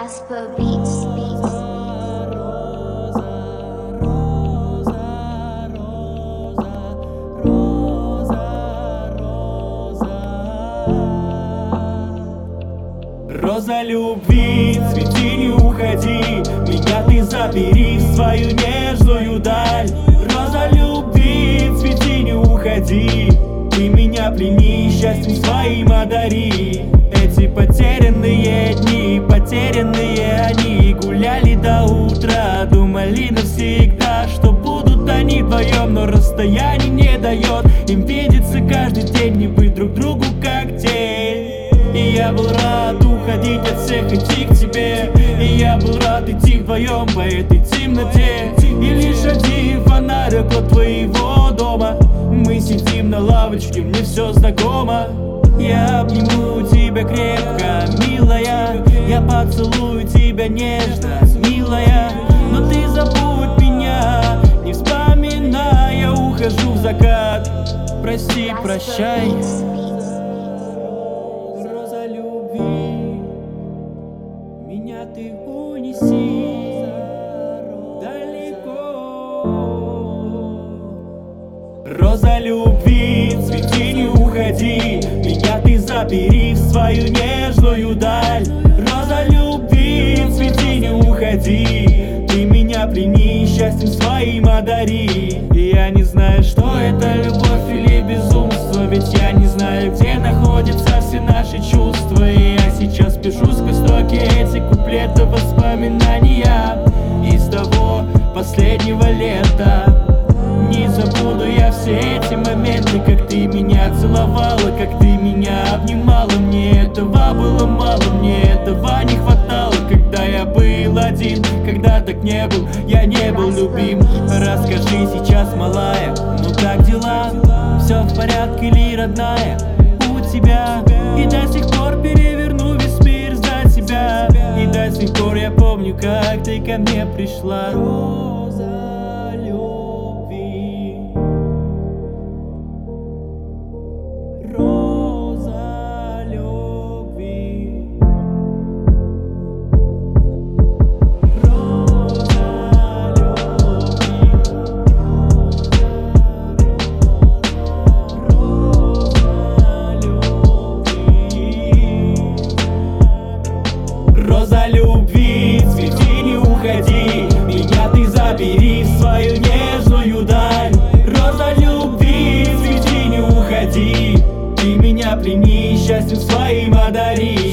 Casper Beats. Роза любви, цвети, не уходи, меня ты забери в свою нежную даль. Роза любви, цвети, не уходи, ты меня плени, счастьем своим одари. Эти потерянные дни, потерянные они, гуляли до утра, думали навсегда, что будут они вдвоем, но расстояние не дает им видеться каждый день, не быть друг другу как тень. И я был рад уходить от всех, идти к тебе. И я был рад идти вдвоем по этой темноте. И лишь один фонарь около твоего дома. Мы сидим на лавочке, мне все знакомо. Я обниму тебя крепко, милая. Я поцелую тебя нежно, милая. Но ты забудь меня, не вспоминай. Я ухожу в закат, прости, прощай. Меня ты унеси далеко. Роза любви, цвети, не уходи, меня ты забери в свою нежную даль. Роза любви, цвети, не уходи, ты меня плени, счастьем своим одари. И я не знаю, что это любовь или безумство, ведь я не знаю, где находятся все наши чувства. И я сейчас пишу сквозь строки эти куплеты воспоминания из того последнего лета. Не забуду я все эти моменты, как ты меня целовала, как ты меня обнимала. Мне этого было мало, мне этого не хватало, когда я был один, когда так не был, я не был любим. Расскажи сейчас, малая, ну как дела? Все в порядке ли, родная, у тебя? И до сих пор переверну весь мир за тебя. И до сих пор я помню, как ты ко мне пришла. Роза любви, роза любви, роза любви, роза любви, цвети, не уходи, меня ты забери в свою нежную даль. Роза любви, цвети, не уходи, ты меня плени, счастьем своим одари.